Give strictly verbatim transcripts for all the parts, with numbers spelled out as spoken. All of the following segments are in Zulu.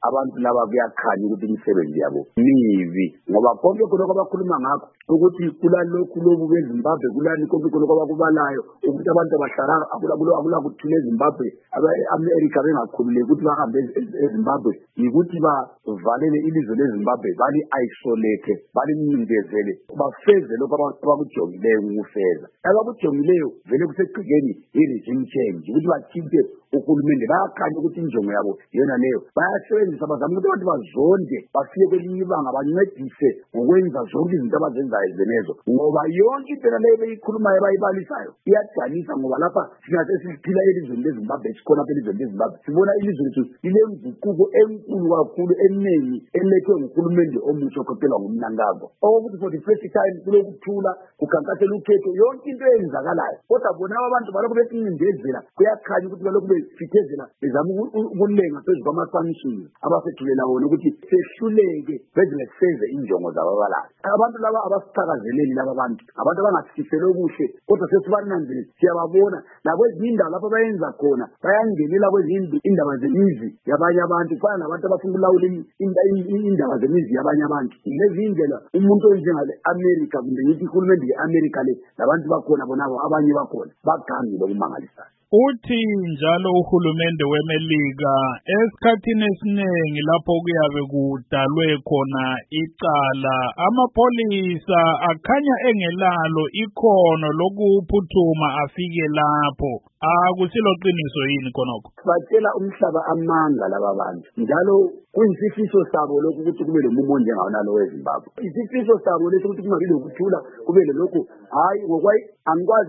abantu laba kuyakhanya ukuthi imisebenzi yabo mibi ngoba konke lokho abakhuluma ngakho ukuthi kulalokhu lobu beZimbabwe kulani konke lokho abakubalayo ukuthi abantu abahlala akula akula kuthule eZimbabwe abe-America bengakhululeki ukuthi bahambe eZimbabwe yikuthi bavalele ilizwe leZimbabwe bali isolate balimncindezele bafeze lokho abakujongileyo ukufeza abakujongileyo vele kusegcikeni i-regime change ukuthi bathinte uhulumende bayakhanya ukuthi injongo yabo yona leyo bayasebenzisa bazama ukuthi abantu bazonde bafike kwelinye ibanga bancedise ngokwenza zonke izinto abazenzayo zenezo ngoba yonke into leyo beyikhulumayo bayibalisayo iyadanisa ngoba lapha singathi siphila elizweni leZimbabwe sikhona apha elizweni leZimbabwe sibona ilizwe lethu lilenguquko enkulu kakhulu eningi elethwe nguhulumende omutsha okhokhelwa ngumnankabo okuthi for the first time kulokuthula kukhankasela ukhetho yonke into eyenzakalayo kodwa bona abantu balokhu besincindezela kuyakhanya ukuthi balokhu befithezela bezama ukulenga phezu kwama-sanctions abasethulela wona ukuthi sehluleke bezele seze injongo zababalayo abantu laba abasithakazeleli laba bantu abantu abangasifisele okuhle kodwa sesibananzile siyababona nakwezinye indawo lapho bayenza khona bayangenela kwezinye indaba zemizi yabanye abantu kufana nabantu abafuna ukulawula indaba zemizi yabanye abantu lezi indlela umuntu onjengale America kumbe ngithi uhulumende ye-America le labantu bakhona bonabo abanye bakhona bagangile okumangalisayo. Uthi njalo uhulumende weMelika esikhathini esiningi lapho kuyabe kudalwe khona icala amapolisa akhanya engelalo ikhono lokuphuthuma afike lapho akusilo qiniso yini khonokho batshela umhlaba amanga laba bantu njalo kuyisifiso sabo lokhu ukuthi kube lomumo onjengawo nalo weZimbabwe isifiso sabo leso ukuthi kungabi lokuthula kube lokho hayi ngokwayi angikwazi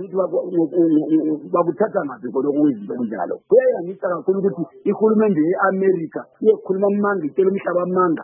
ukuthi bakuthatha ngaphi khonokho kwezinto okunjalo kuyayangisa kakhulu ukuthi ihulumende ye-America iyekhuluma amanga itshela umhlaba amanga